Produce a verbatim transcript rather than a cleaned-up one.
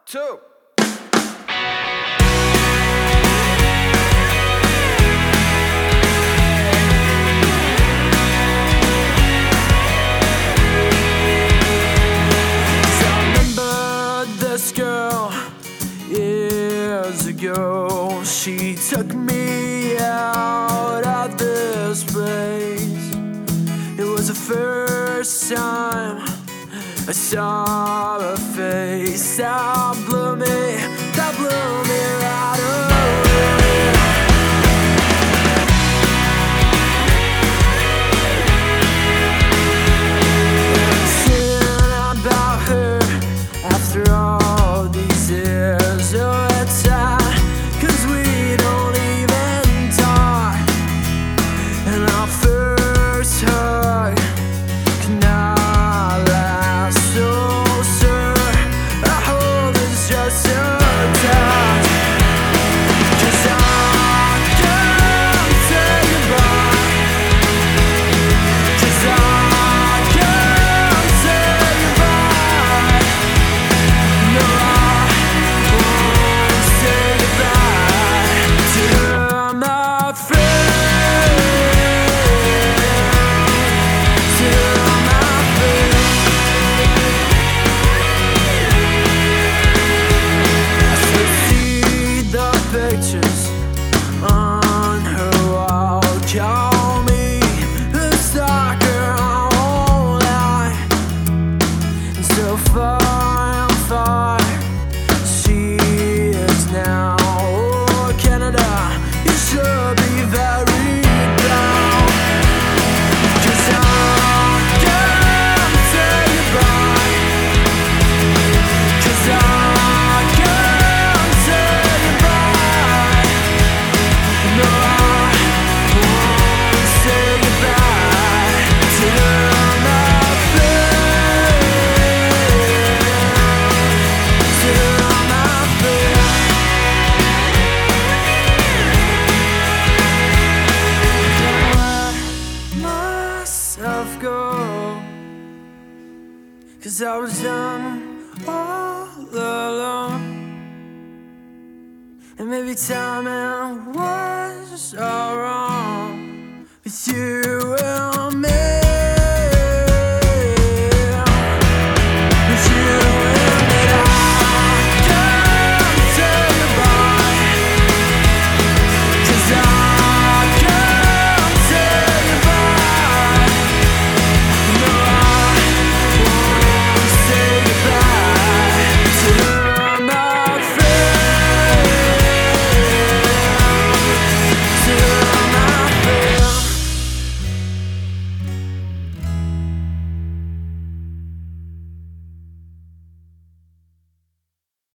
two. This girl, years ago, she took me out of this place. It was the first time I saw her face. That blew me, that blew me right away. Thinking about her after all these years, oh, it's sad, 'cause we don't even talk. And our first hug could not last, so sir, I hope it's just a touch, 'cause I can't say goodbye, 'cause I can't say goodbye. No, I won't say goodbye to my friend, to my friend. I still see the pictures on her wall. Call me a stalker, I won't lie. And so far, far she is now. Oh, Canada, you should be very proud, 'cause I can't say goodbye, 'cause I can't say goodbye. No, I won't say goodbye to my friend, to my friend. Let myself go, 'cause I was done all alone. And maybe timing was all wrong.